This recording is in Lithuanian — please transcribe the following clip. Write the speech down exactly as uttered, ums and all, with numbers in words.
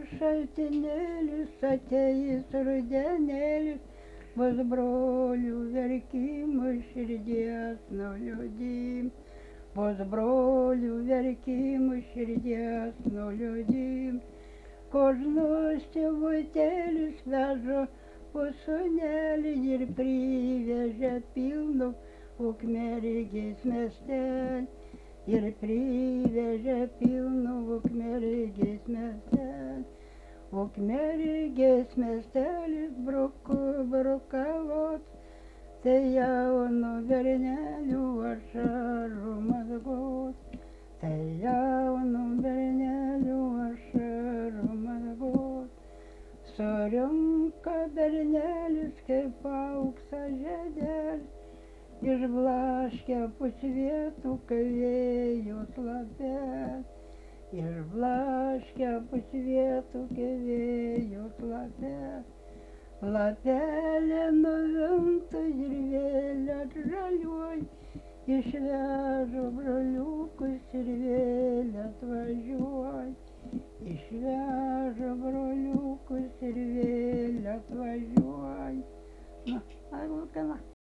šaltinėlis ateis rudenėlis, bus brolių verkimų širdies nuliūdim, bus brolių verkimų širdies nuliūdim. Kožnus tėvutėlis veža po sūnelį ir privežė pilnu Ukmergės miestelį, ir privežė pilnu Ukmergės miestelį. Ukmergės miestelis bruku brukavos, tai jaunų bernelių ašarų mazgos, tai jaunų bernelių ašarų mazgos. Surinka bernelis kaip auksą žiedelis, išblaškė pusvietų kaip vėjos lapelį, išblaškė pusvietų kaip vėjos lapelį. Lapelė nuvinta ir vėl atžaliuoj, išveža broliukus ir vėl atvažiuoj, išveža broliukus ir vėl atvažiuoj. Na, ai, vulkana.